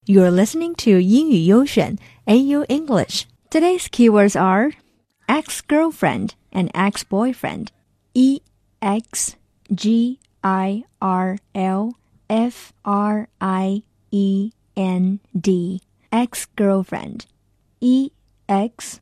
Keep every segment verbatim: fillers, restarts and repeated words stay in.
You're listening to 英语优选 A U English. Today's keywords are ex-girlfriend and ex-boyfriend. E X G I R L F R I E N D. Ex-girlfriend. E X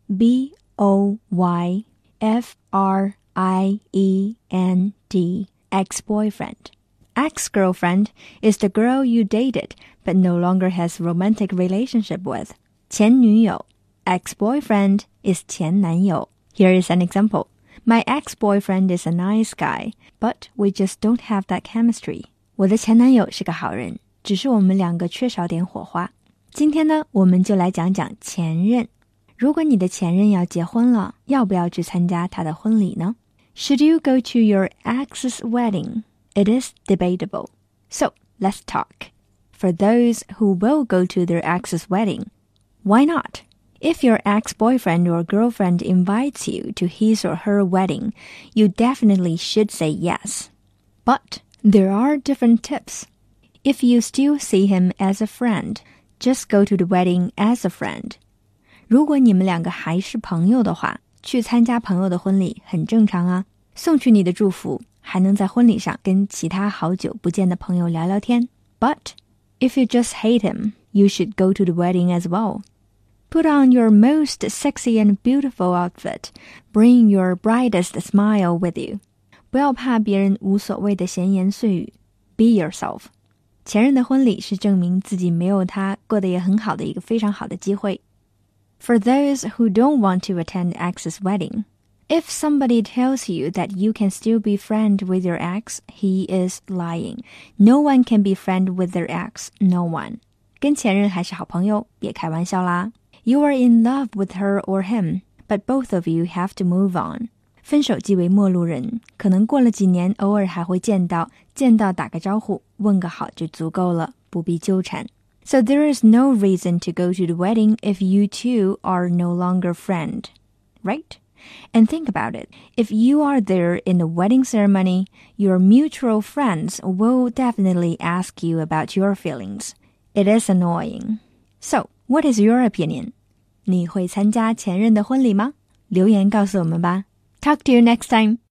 B O Y F R I E N D. Ex-boyfriend. Ex-girlfriend is the girl you dated but no longer has romantic relationship with. 前女友. Ex-boyfriend is 前男友. Here is an example. My ex-boyfriend is a nice guy, but we just don't have that chemistry. 我的前男友是个好人，只是我们两个缺少点火花。今天呢，我们就来讲讲前任。如果你的前任要结婚了，要不要去参加他的婚礼呢？ Should you go to your ex's wedding? It is debatable. So, let's talk. For those who will go to their ex's wedding, why not? If your ex-boyfriend or girlfriend invites you to his or her wedding, you definitely should say yes. But there are different tips. If you still see him as a friend, just go to the wedding as a friend. 如果你们两个还是朋友的话，去参加朋友的婚礼很正常啊。送去你的祝福，还能在婚礼上跟其他好久不见的朋友聊聊天。But if you just hate him, you should go to the wedding as well. Put on your most sexy and beautiful outfit. Bring your brightest smile with you. 不要怕别人无所谓的闲言碎语。Be yourself. 前任的婚礼是证明自己没有他过得也很好的一个非常好的机会。For those who don't want to attend ex's wedding, if somebody tells you that you can still be friend with your ex, he is lying. No one can be friend with their ex. No one. 跟前任还是好朋友，别开玩笑啦。You are in love with her or him, but both of you have to move on. 分手即为陌路人，可能过了几年，偶尔还会见到，见到打个招呼，问个好就足够了，不必纠缠。So there is no reason to go to the wedding if you two are no longer friend, right? And think about it. If you are there in the wedding ceremony, your mutual friends will definitely ask you about your feelings. It is annoying. So, what is your opinion? 你会参加前任的婚礼吗？留言告诉我们吧。Talk to you next time.